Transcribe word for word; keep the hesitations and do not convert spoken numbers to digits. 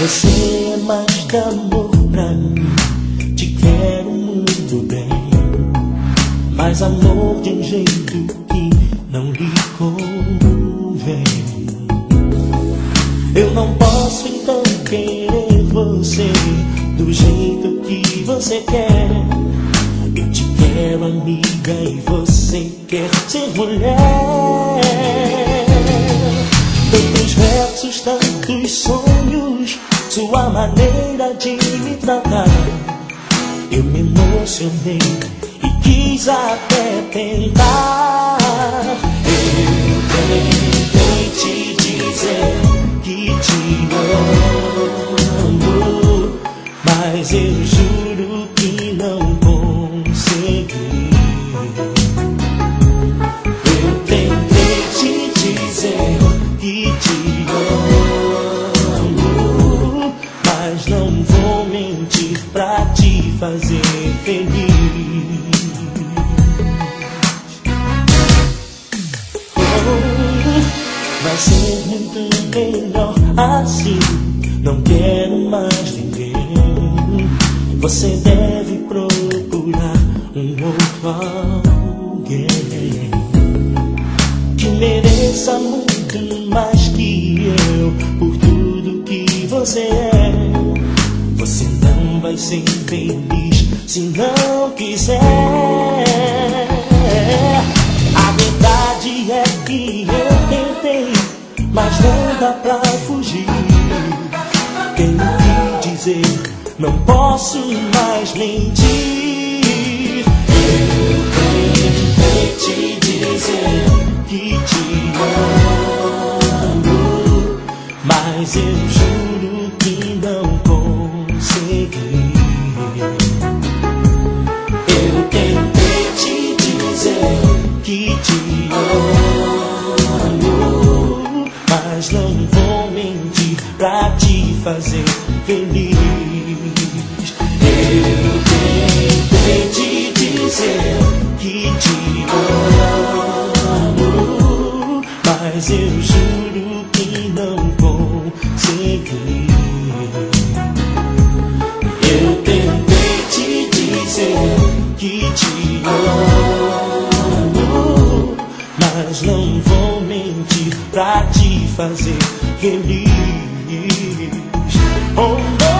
Você é mais que amor pra mim. Te quero muito bem, mas amor de um jeito que não lhe convém. Eu não posso então querer você do jeito que você quer. Eu te quero amiga e você quer ser mulher. Tantos versos, tantos sonhos, sua maneira de me tratar. Eu me emocionei e quis até tentar. Eu tentei te dizer que te amo, mas eu juro que não consegui. Eu tentei te dizer que te amo, mas não vou mentir pra te fazer feliz. Vai ser muito melhor assim. Não quero mais ninguém. Você deve procurar um outro alguém que mereça muito mais que eu por tudo que você é. Você não vai ser feliz se não quiser. A verdade é que eu tentei, mas não dá pra fugir. Tenho que dizer, não posso mais mentir. Eu tentei te dizer que te amo, mas eu juro que não consegui. Eu tentei te dizer que te amo, mas não vou mentir pra te fazer feliz. Eu tentei te dizer que te amo, mas eu juro que não consegui. Eu tentei te dizer que te amo, mas não vou mentir pra te fazer feliz. Oh,